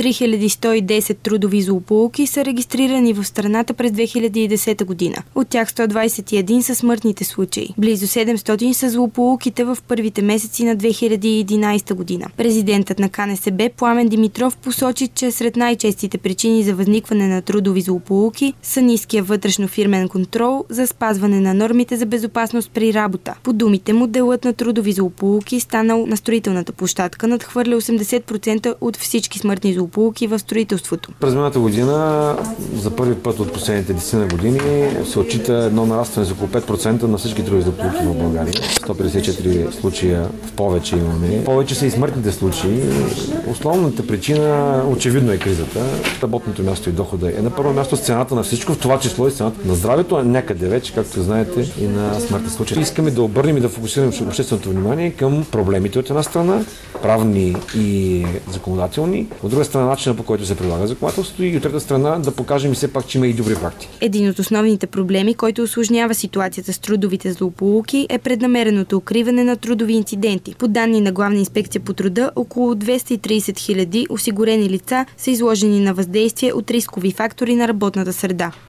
3110 трудови злополуки са регистрирани в страната през 2010 година. От тях 121 са смъртните случаи. Близо 700 са злополуките в първите месеци на 2011 година. Президентът на КНСБ Пламен Димитров посочи, че сред най-честите причини за възникване на трудови злополуки са ниския вътрешнофирмен контрол за спазване на нормите за безопасност при работа. По думите му, делът на трудови злополуки станал на строителната площадка надхвърля 80% от всички смъртни злополуки в строителството. През миналата година за първи път от последните 10 години се отчита едно нарастване за около 5% на всички трудови злополуки в България. 154 случая в повече имаме. Повече са и смъртните случаи. Основната причина очевидно е кризата. Работното място и дохода е на първо място с цената на всичко, в това число и цената на здравето, а някъде вече, както знаете, и на смъртни случаи. Искаме да обърнем и да фокусираме общественото внимание към проблемите от една страна, правни и законодателни, от друга страна начина, по който се прилага законодателството, и от трета страна да покажем и все пак, че има и добри практики. Един от основните проблеми, който усложнява ситуацията с трудовите злополуки, е преднамереното укриване на трудови инциденти. По данни на Главна инспекция по труда, около 230 хиляди осигурени лица са изложени на въздействие от рискови фактори на работната среда.